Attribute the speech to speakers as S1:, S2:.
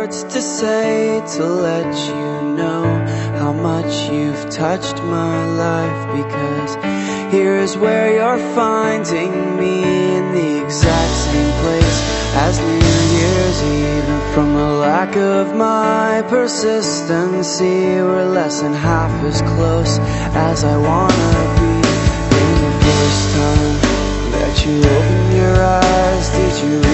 S1: words to say to let you know how much you've touched my life, because here is where you're finding me, in the exact same place as New Year's Eve. And from the lack of my persistency, we're less than half as close as I wanna be. In the first time that you opened your eyes, did you